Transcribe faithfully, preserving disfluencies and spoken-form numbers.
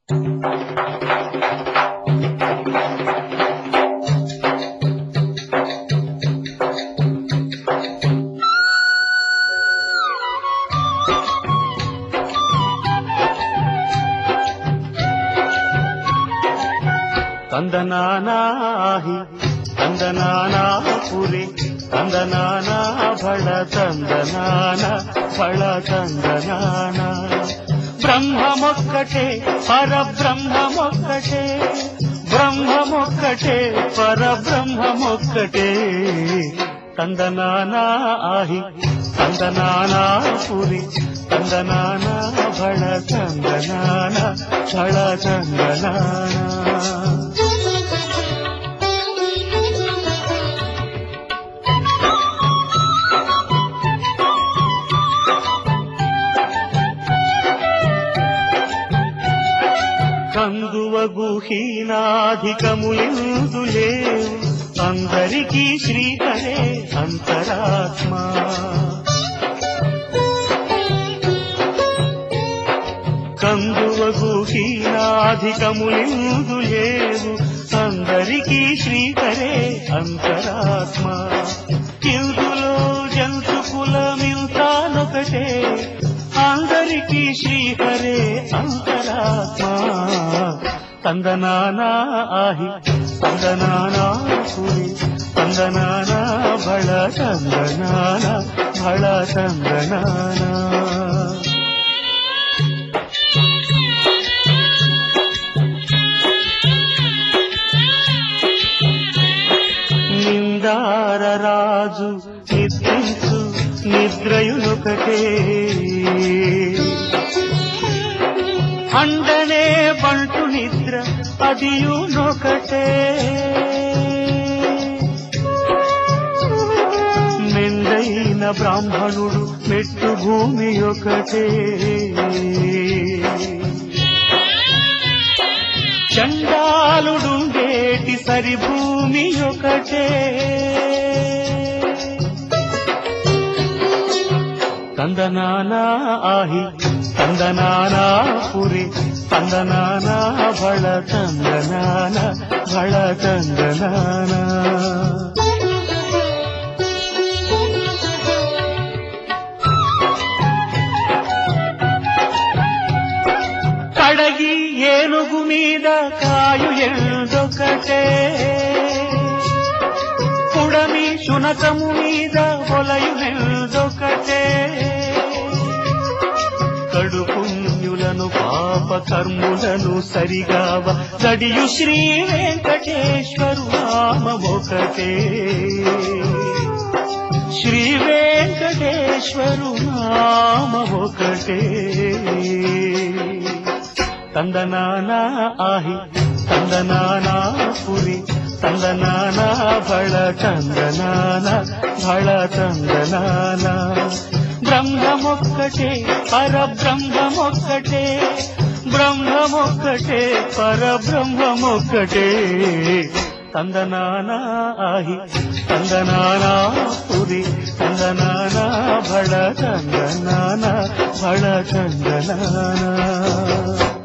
ತಂದನಾನಾಹಿ ತಂದನಾನಾ ಪುರಿ ತಂದನಾನಾ ಫಳ ತಂದನಾನ ಫಳ ತಂದನಾನ ಬ್ರಹ್ಮಮೊಕ್ಕಟೆ ಪರಬ್ರಹ್ಮಮೊಕ್ಕಟೆ ಬ್ರಹ್ಮಮೊಕ್ಕಟೆ ಪರಬ್ರಹ್ಮಮೊಕ್ಕಟೆ ತಂದನಾನಾ ಆಹಿ ತಂದನಾನಾ ಪುರಿ ತಂದನಾನ ಫಳ ತಂದನಾನ ಫಳ ತಂದನಾನ కందువగు హీనాధికములిందు లేవు అందరికీ శ్రీహరే అంతరాత్మ కందువగు హీనాధికములిందు లేవు అందరికీ శ్రీహరే అంతరాత్మ ఇందులో జంతు కులమింతానొకటే అందరికీ శ్రీహరే అంతరాత్మ ತಂದನಾನಾ ಆಹಿ ತಂದನಾನಾ ಪುರಿ ತಂದನಾನಾ ಭಳ ತಂದನಾನ ಭಳ ತಂದನಾನ నిందార రాజు నిద్రించు నిద్రయునొకటే అండనే బంటు నిద్ర అదియునొకటే మెండైన బ్రాహ్మణుడు మెట్టు భూమి ఒకటే చండాలుడుండేటి సరి భూమి ఒకటే ತಂದನಾನಾ ಆಹಿ ತಂದನಾನಾ ಪುರಿ ತಂದನಾನಾ ಭಳ ತಂದನಾನ ಭಳ ತಂದನಾನ కడగి ఏనుగు మీద కాయు ఎందొకటే పుడమి శునకము మీద పొలయు ఎందొకటే కడు పుణ్యులను పాప కర్ములను సరిగావ గడియు శ్రీ వెంకటేశ్వరు నామమొకటే శ్రీ వెంకటేశ్వరు నామమొకటే ತಂದನಾನಾ ಆಹಿ ತಂದನಾನಾ ಪುರಿ ತಂದನಾನಾ ಭಳ ತಂದನಾನ ಭಳ ತಂದನಾನ బ్రహ్మమొక్కటే పరబ్రహ్మమొక్కటే బ్రహ్మమొక్కటే పరబ్రహ్మమొక్కటే ತಂದನಾನಾ ಆహి ತಂದನಾನಾ ಪುರಿ ತಂದನಾನಾ ಭಳ ತಂದನಾನ ಭಳ ತಂದನಾನ